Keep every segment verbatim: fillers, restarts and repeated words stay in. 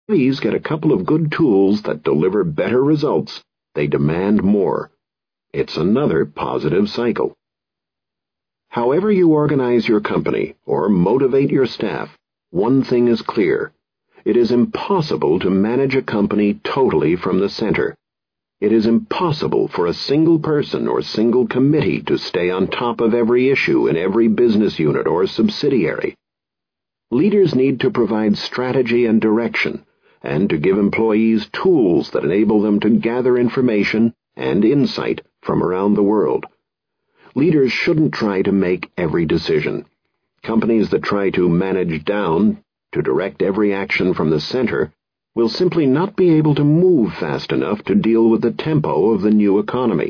employees get a couple of good tools that deliver better results, they demand more. It's another positive cycle. However you organize your company or motivate your staff, one thing is clear. It is impossible to manage a company totally from the center. It is impossible for a single person or single committee to stay on top of every issue in every business unit or subsidiary. Leaders need to provide strategy and direction, and to give employees tools that enable them to gather information and insight from around the world. Leaders shouldn't try to make every decision. Companies that try to manage down, to direct every action from the center, will simply not be able to move fast enough to deal with the tempo of the new economy.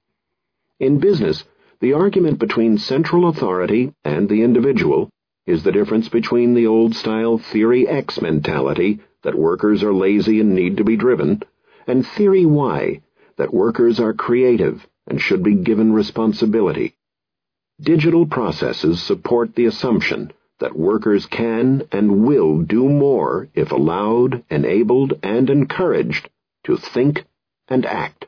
In business, the argument between central authority and the individual is the difference between the old-style Theory X mentality that workers are lazy and need to be driven, and Theory Y, that workers are creative and should be given responsibility. Digital processes support the assumption that workers can and will do more if allowed, enabled, and encouraged to think and act.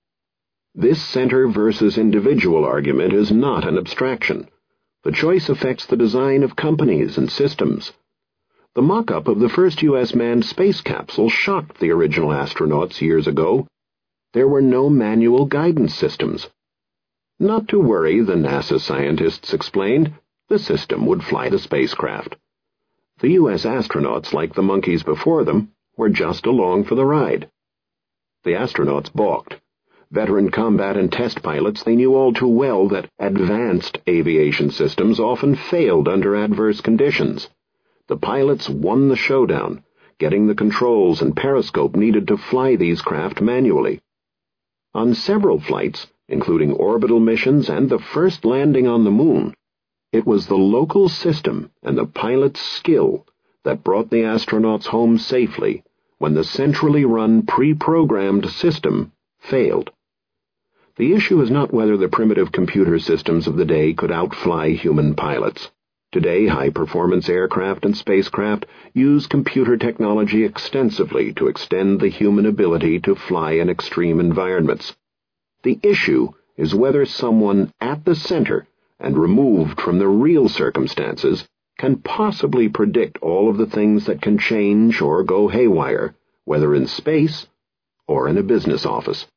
This center versus individual argument is not an abstraction. The choice affects the design of companies and systems. The mock-up of the first U S manned space capsule shocked the original astronauts years ago. There were no manual guidance systems. Not to worry, the NASA scientists explained, the system would fly the spacecraft. The U S astronauts, like the monkeys before them, were just along for the ride. The astronauts balked. Veteran combat and test pilots, they knew all too well that advanced aviation systems often failed under adverse conditions. The pilots won the showdown, getting the controls and periscope needed to fly these craft manually. On several flights, including orbital missions and the first landing on the moon, it was the local system and the pilot's skill that brought the astronauts home safely when the centrally run pre-programmed system failed. The issue is not whether the primitive computer systems of the day could outfly human pilots. Today, high-performance aircraft and spacecraft use computer technology extensively to extend the human ability to fly in extreme environments. The issue is whether someone at the center and removed from the real circumstances can possibly predict all of the things that can change or go haywire, whether in space or in a business office.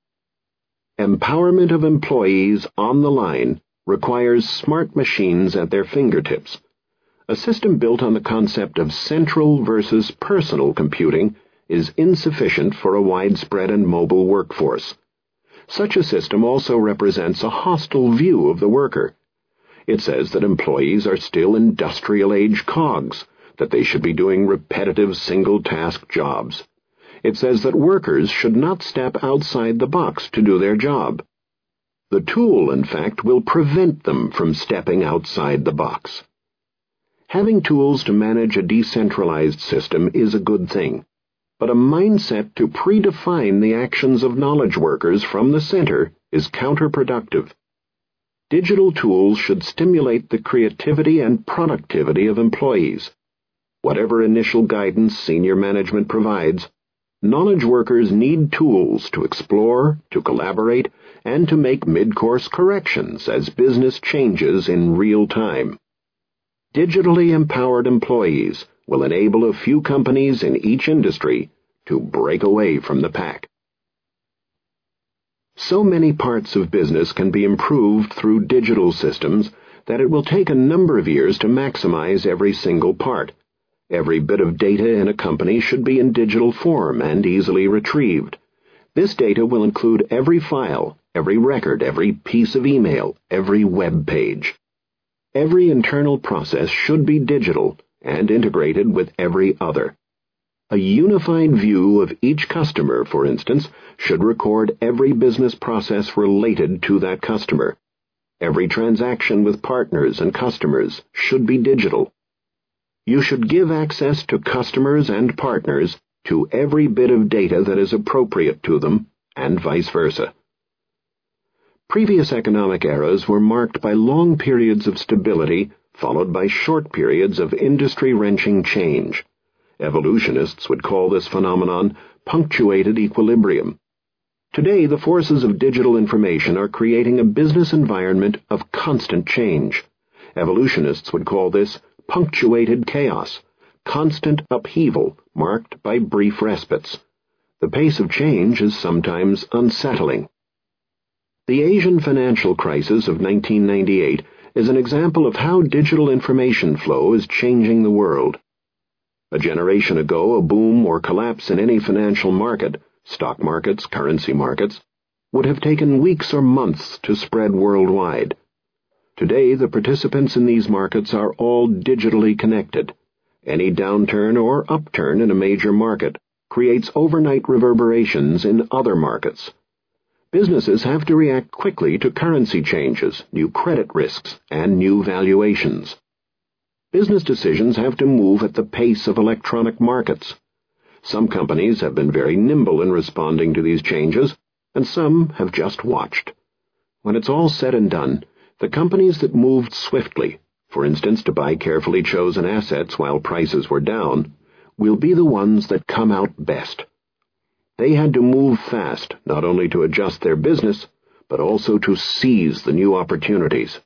Empowerment of employees on the line requires smart machines at their fingertips. A system built on the concept of central versus personal computing is insufficient for a widespread and mobile workforce. Such a system also represents a hostile view of the worker. It says that employees are still industrial-age cogs, that they should be doing repetitive single-task jobs. It says that workers should not step outside the box to do their job. The tool, in fact, will prevent them from stepping outside the box. Having tools to manage a decentralized system is a good thing, but a mindset to predefine the actions of knowledge workers from the center is counterproductive. Digital tools should stimulate the creativity and productivity of employees. Whatever initial guidance senior management provides, knowledge workers need tools to explore, to collaborate, and to make mid-course corrections as business changes in real time. Digitally empowered employees will enable a few companies in each industry to break away from the pack. So many parts of business can be improved through digital systems that it will take a number of years to maximize every single part. Every bit of data in a company should be in digital form and easily retrieved. This data will include every file, every record, every piece of email, every web page. Every internal process should be digital and integrated with every other. A unified view of each customer, for instance, should record every business process related to that customer. Every transaction with partners and customers should be digital. You should give access to customers and partners to every bit of data that is appropriate to them, and vice versa. Previous economic eras were marked by long periods of stability followed by short periods of industry-wrenching change. Evolutionists would call this phenomenon punctuated equilibrium. Today, the forces of digital information are creating a business environment of constant change. Evolutionists would call this punctuated chaos, constant upheaval marked by brief respites. The pace of change is sometimes unsettling. The Asian financial crisis of nineteen ninety-eight is an example of how digital information flow is changing the world. A generation ago, a boom or collapse in any financial market, stock markets, currency markets, would have taken weeks or months to spread worldwide. Today, the participants in these markets are all digitally connected. Any downturn or upturn in a major market creates overnight reverberations in other markets. Businesses have to react quickly to currency changes, new credit risks, and new valuations. Business decisions have to move at the pace of electronic markets. Some companies have been very nimble in responding to these changes, and some have just watched. When it's all said and done, the companies that moved swiftly, for instance to buy carefully chosen assets while prices were down, will be the ones that come out best. They had to move fast, not only to adjust their business, but also to seize the new opportunities.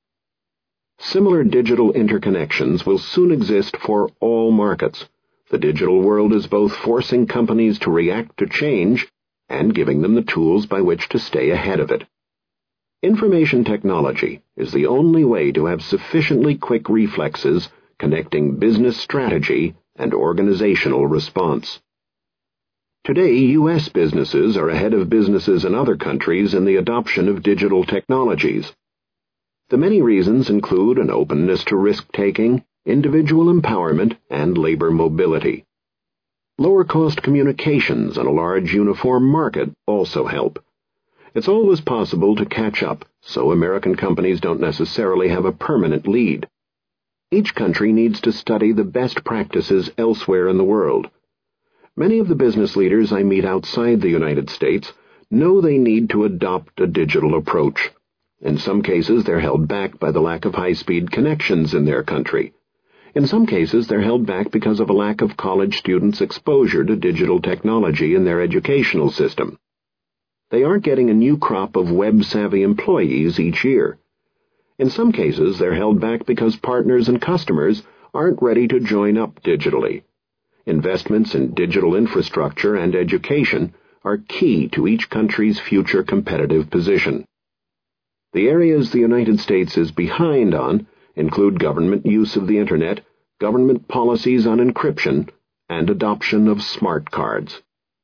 Similar digital interconnections will soon exist for all markets. The digital world is both forcing companies to react to change and giving them the tools by which to stay ahead of it. Information technology is the only way to have sufficiently quick reflexes connecting business strategy and organizational response. Today, U S businesses are ahead of businesses in other countries in the adoption of digital technologies. The many reasons include an openness to risk-taking, individual empowerment, and labor mobility. Lower-cost communications and a large uniform market also help. It's always possible to catch up, so American companies don't necessarily have a permanent lead. Each country needs to study the best practices elsewhere in the world. Many of the business leaders I meet outside the United States know they need to adopt a digital approach. In some cases, they're held back by the lack of high-speed connections in their country. In some cases, they're held back because of a lack of college students' exposure to digital technology in their educational system. They aren't getting a new crop of web-savvy employees each year. In some cases, they're held back because partners and customers aren't ready to join up digitally. Investments in digital infrastructure and education are key to each country's future competitive position. The areas the United States is behind on include government use of the Internet, government policies on encryption, and adoption of smart cards.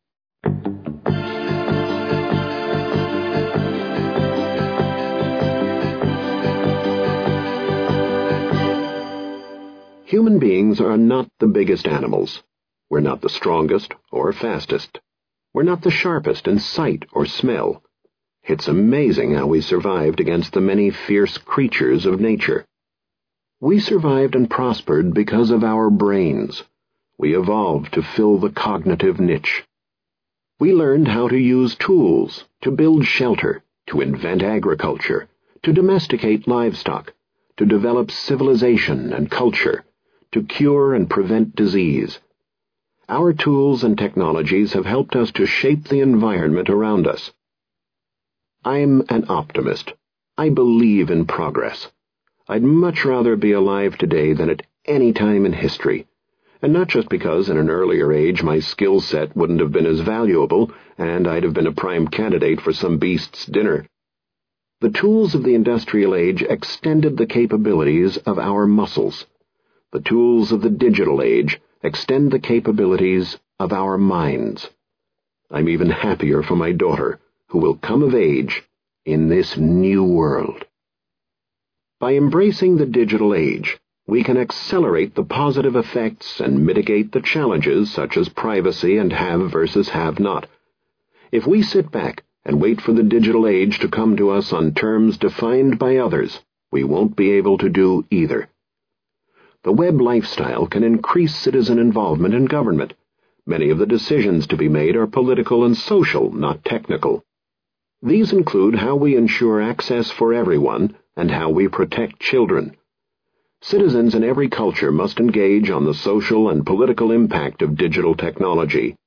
Human beings are not the biggest animals. We're not the strongest or fastest. We're not the sharpest in sight or smell. It's amazing how we survived against the many fierce creatures of nature. We survived and prospered because of our brains. We evolved to fill the cognitive niche. We learned how to use tools, to build shelter, to invent agriculture, to domesticate livestock, to develop civilization and culture, to cure and prevent disease. Our tools and technologies have helped us to shape the environment around us. I'm an optimist. I believe in progress. I'd much rather be alive today than at any time in history, and not just because in an earlier age my skill set wouldn't have been as valuable and I'd have been a prime candidate for some beast's dinner. The tools of the industrial age extended the capabilities of our muscles. The tools of the digital age extend the capabilities of our minds. I'm even happier for my daughter, who will come of age in this new world. By embracing the digital age, we can accelerate the positive effects and mitigate the challenges such as privacy and have versus have not. If we sit back and wait for the digital age to come to us on terms defined by others, we won't be able to do either. The web lifestyle can increase citizen involvement in government. Many of the decisions to be made are political and social, not technical. These include how we ensure access for everyone and how we protect children. Citizens in every culture must engage on the social and political impact of digital technology.